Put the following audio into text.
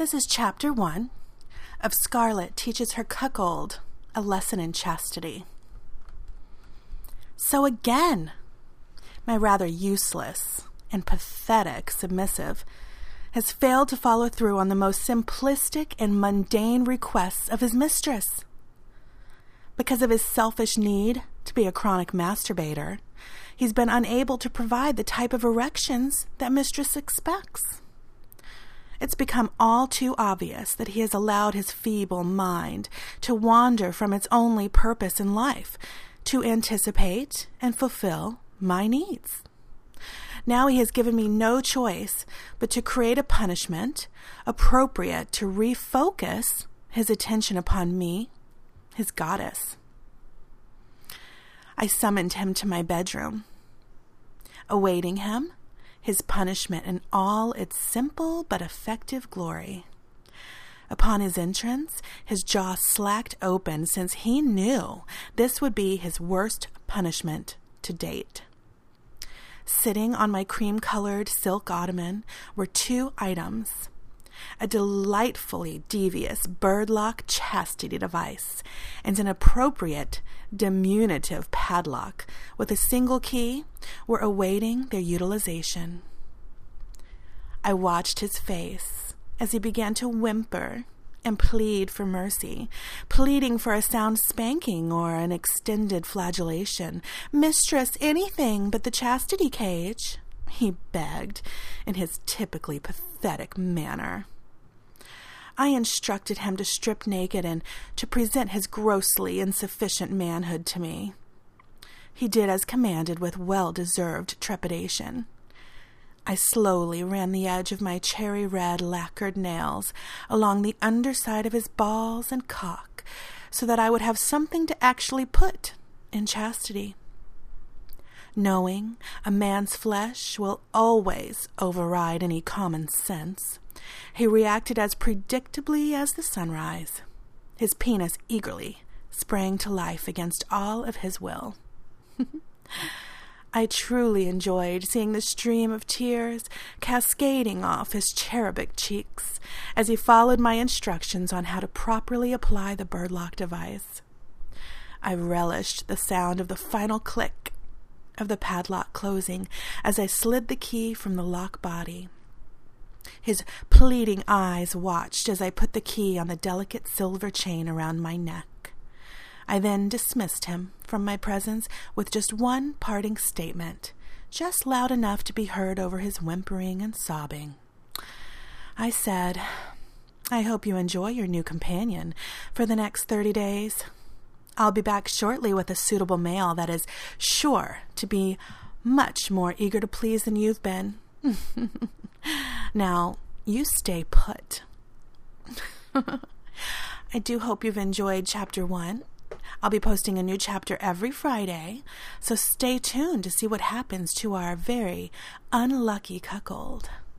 This is Chapter 1 of Scarlet Teaches Her Cuckold a Lesson in Chastity. So again, my rather useless and pathetic submissive has failed to follow through on the most simplistic and mundane requests of his mistress. Because of his selfish need to be a chronic masturbator, he's been unable to provide the type of erections that mistress expects. It's become all too obvious that he has allowed his feeble mind to wander from its only purpose in life, to anticipate and fulfill my needs. Now he has given me no choice but to create a punishment appropriate to refocus his attention upon me, his goddess. I summoned him to my bedroom. Awaiting him, his punishment in all its simple but effective glory. Upon his entrance, his jaw slacked open, since he knew this would be his worst punishment to date. Sitting on my cream-colored silk ottoman were two items: a delightfully devious bird-lock chastity device and an appropriate diminutive padlock with a single key were awaiting their utilization. I watched his face as he began to whimper and plead for mercy, pleading for a sound spanking or an extended flagellation. "Mistress, anything but the chastity cage," he begged in his typically pathetic manner. I instructed him to strip naked and to present his grossly insufficient manhood to me. He did as commanded with well-deserved trepidation. I slowly ran the edge of my cherry-red lacquered nails along the underside of his balls and cock, so that I would have something to actually put in chastity. Knowing a man's flesh will always override any common sense, he reacted as predictably as the sunrise. His penis eagerly sprang to life against all of his will. I truly enjoyed seeing the stream of tears cascading off his cherubic cheeks as he followed my instructions on how to properly apply the birdlock device. I relished the sound of the final click of the padlock closing as I slid the key from the lock body. His pleading eyes watched as I put the key on the delicate silver chain around my neck. I then dismissed him from my presence with just one parting statement, just loud enough to be heard over his whimpering and sobbing. I said, "I hope you enjoy your new companion for the next 30 days. I'll be back shortly with a suitable male that is sure to be much more eager to please than you've been. Now, you stay put." I do hope you've enjoyed Chapter 1. I'll be posting a new chapter every Friday, so stay tuned to see what happens to our very unlucky cuckold.